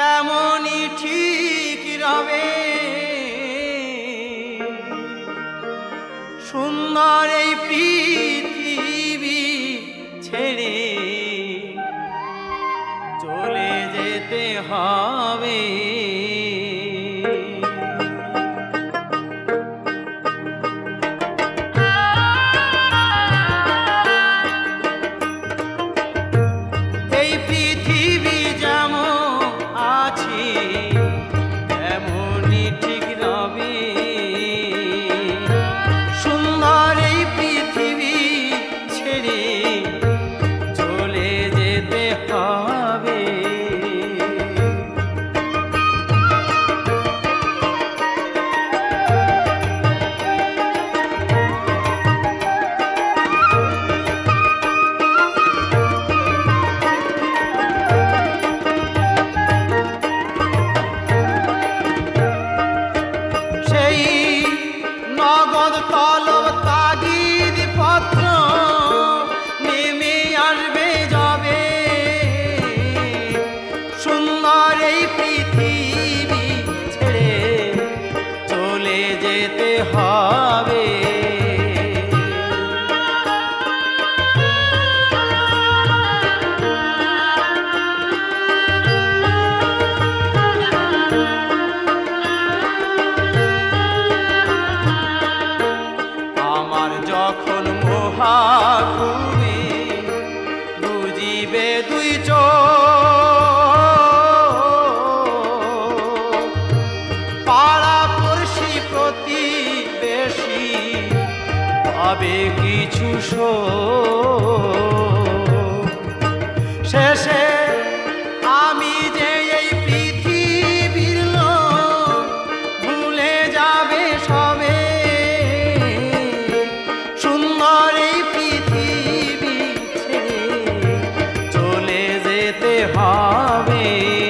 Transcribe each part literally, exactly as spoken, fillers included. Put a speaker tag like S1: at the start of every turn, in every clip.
S1: তেমনি ঠিক রবে সুন্দর এই পৃথিবী ছেড়ে চলে যেতে হবে। এই পৃথিবী যেমন আছে তেমনি ঠিক রবে সুন্দর এই পৃথিবী ছেড়ে চলে যেতে হবে। নগদ তলব তাগিদ পত্র নেমে আসবে যাবে সুন্দর এই পৃথিবী ছেড়ে চলে যেতে হবে। যখন মহাভূমি বুঝিবে দুই চোখ পাড়া পড়শি প্রতিবেশী পাবে কিছু শোক শেষে আমি যে এই পৃথিবীর লোক ভুলে যাবে সবে সুন্দর এই পৃথিবী ছেড়ে চলে যেতে হবে।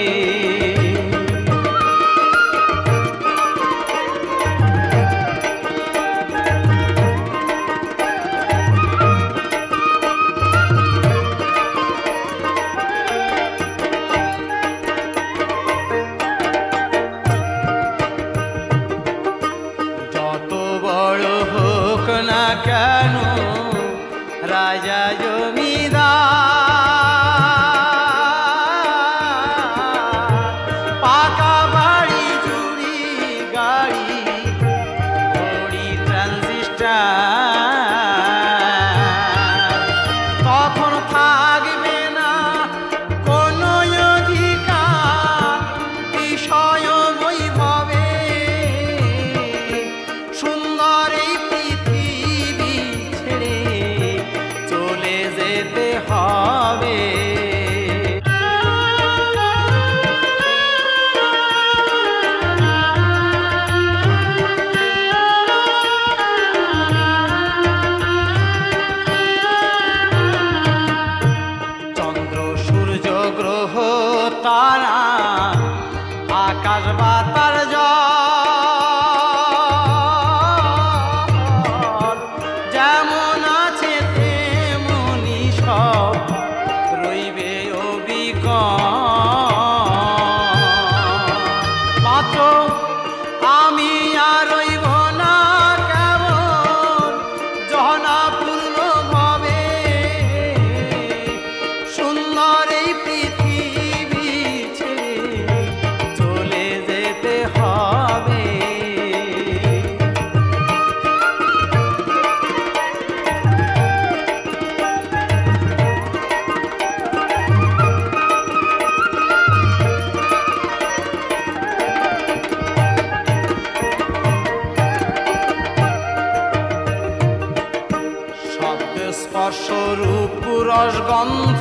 S1: যত বড় হোক না কেন রাজা জমিদার পাকা বাড়ি জুড়ি গাড়ি বড়ি ট্রানজিস্টার তখন থাকবে না কোনো অধিকার বিষয় বৈভবে সুন্দর এই পৃথিবী ছেড়ে চলে যেতে হবে। চন্দ্র সূর্য গ্রহ তারা আকাশ বাতার জল যেমন আছে তেমনি সব রইবে অবিকল মাত্র আমি আর রইব না কেমন জহনাপূর্ণ ভাবে সুন্দর এই পৃথিবী ছেড়ে চলে যেতে হবে। শব্দ স্পর্শ রূপ রস গন্ধ